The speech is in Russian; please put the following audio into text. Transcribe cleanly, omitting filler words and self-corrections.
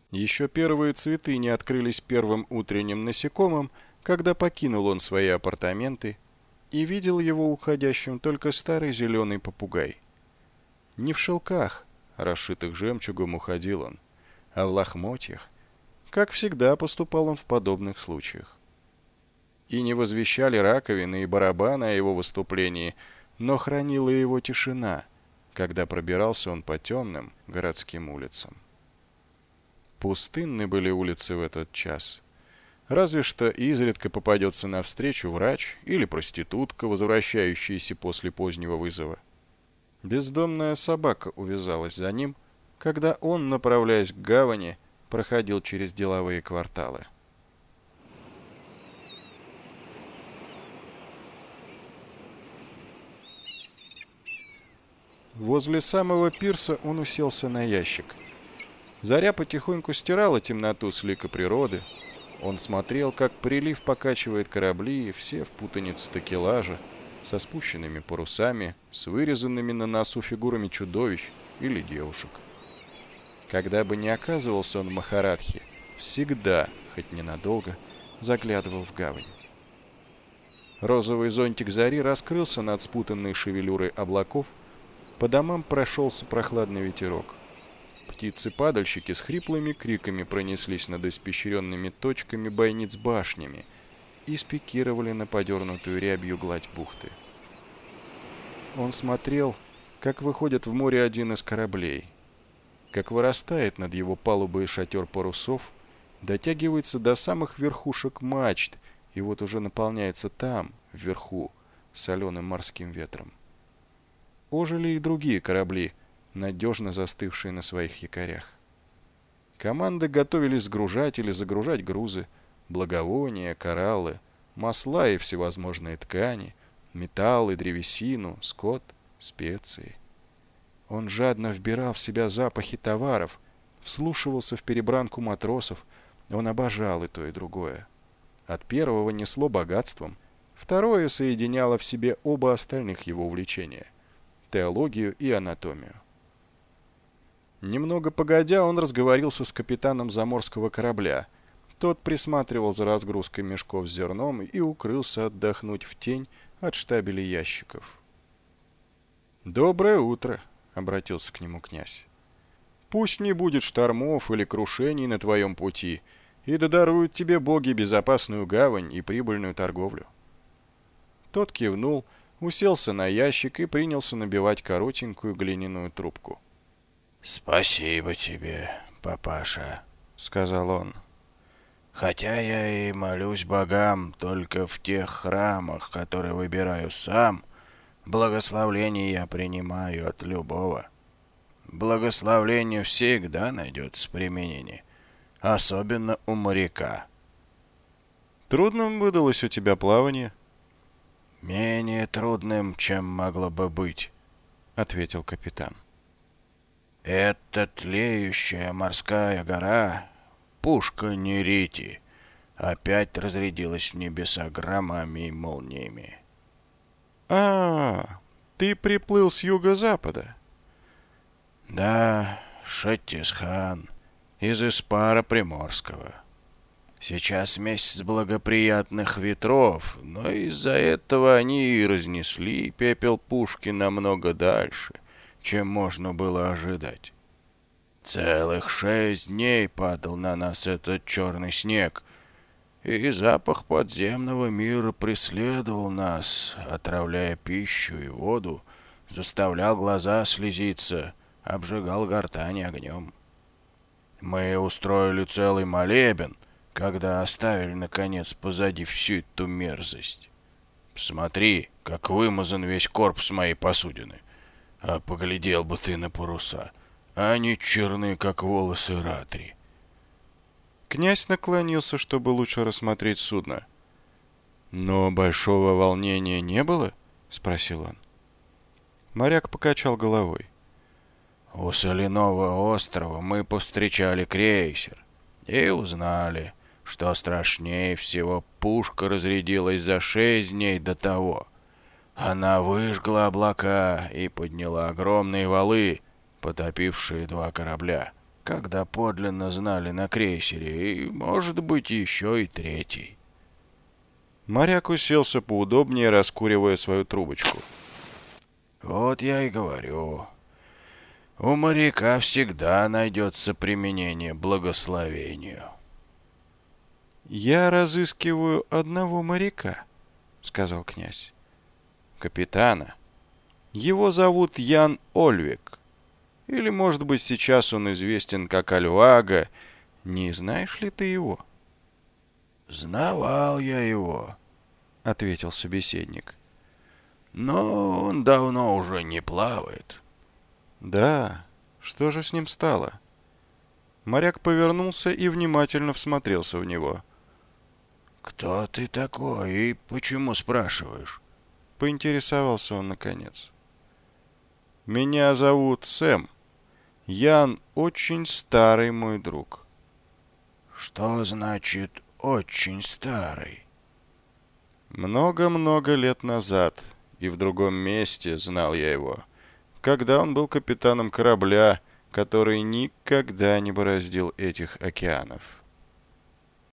Еще первые цветы не открылись первым утренним насекомым, когда покинул он свои апартаменты, и видел его уходящим только старый зеленый попугай. Не в шелках, расшитых жемчугом, уходил он, а в лохмотьях. Как всегда поступал он в подобных случаях. И не возвещали раковины и барабаны о его выступлении, но хранила его тишина, когда пробирался он по темным городским улицам. Пустынны были улицы в этот час. Разве что изредка попадется навстречу врач или проститутка, возвращающаяся после позднего вызова. Бездомная собака увязалась за ним, когда он, направляясь к гавани, проходил через деловые кварталы. Возле самого пирса он уселся на ящик. Заря потихоньку стирала темноту с лика природы. Он смотрел, как прилив покачивает корабли, все в путанице такелажа, со спущенными парусами, с вырезанными на носу фигурами чудовищ или девушек. Когда бы ни оказывался он в Махарадхе, всегда, хоть ненадолго, заглядывал в гавань. Розовый зонтик зари раскрылся над спутанной шевелюрой облаков, по домам прошелся прохладный ветерок. Птицы-падальщики с хриплыми криками пронеслись над испещренными точками бойниц башнями и спикировали на подернутую рябью гладь бухты. Он смотрел, как выходит в море один из кораблей, как вырастает над его палубой шатер парусов, дотягивается до самых верхушек мачт и вот уже наполняется там, вверху, соленым морским ветром. Ожили и другие корабли, надежно застывшие на своих якорях. Команды готовились сгружать или загружать грузы, благовония, кораллы, масла и всевозможные ткани, металлы, древесину, скот, специи. Он жадно вбирал в себя запахи товаров, вслушивался в перебранку матросов, он обожал и то, и другое. От первого несло богатством, второе соединяло в себе оба остальных его увлечения — теологию и анатомию. Немного погодя, он разговорился с капитаном заморского корабля. Тот присматривал за разгрузкой мешков с зерном и укрылся отдохнуть в тень от штабелей ящиков. «Доброе утро», — обратился к нему князь. «Пусть не будет штормов или крушений на твоем пути, и да даруют тебе боги безопасную гавань и прибыльную торговлю». Тот кивнул, уселся на ящик и принялся набивать коротенькую глиняную трубку. «Спасибо тебе, папаша», — сказал он. «Хотя я и молюсь богам только в тех храмах, которые выбираю сам, благословление я принимаю от любого. Благословлению всегда найдется применение, особенно у моряка». «Трудным выдалось у тебя плавание?» «Менее трудным, чем могло бы быть», — ответил капитан. «Эта тлеющая морская гора, пушка Нерити, опять разрядилась в небеса громами и молниями». Ты приплыл с юго-запада?» «Да, Шаттисхан, из Испара Приморского. Сейчас месяц благоприятных ветров, но из-за этого они и разнесли пепел пушки намного дальше, чем можно было ожидать. Целых 6 дней падал на нас этот черный снег, и запах подземного мира преследовал нас, отравляя пищу и воду, заставлял глаза слезиться, обжигал гортань огнем. Мы устроили целый молебен, когда оставили, наконец, позади всю эту мерзость. Смотри, как вымазан весь корпус моей посудины. А поглядел бы ты на паруса. Они черны, как волосы Ратри». Князь наклонился, чтобы лучше рассмотреть судно. «Но большого волнения не было?» — спросил он. Моряк покачал головой. «У соляного острова мы повстречали крейсер и узнали, что страшнее всего пушка разрядилась за 6 дней до того. Она выжгла облака и подняла огромные валы, потопившие 2 корабля. когда подлинно знали на крейсере, и, может быть, еще и третий. Моряк уселся поудобнее, раскуривая свою трубочку. Вот я и говорю. У моряка всегда найдется применение благословению. «Я разыскиваю одного моряка», — сказал князь. «Капитана. Его зовут Ян Ольвек. Или, может быть, сейчас он известен как Альвага. Не знаешь ли ты его?» «Знавал я его», — ответил собеседник. «но он давно уже не плавает». «Да, что же с ним стало?» Моряк повернулся и внимательно всмотрелся в него. «Кто ты такой и почему спрашиваешь?» — поинтересовался он наконец. «Меня зовут Сэм. Ян очень старый мой друг». «Что значит «очень старый»?» Много-много лет назад и в другом месте знал я его, когда он был капитаном корабля, который никогда не бороздил этих океанов.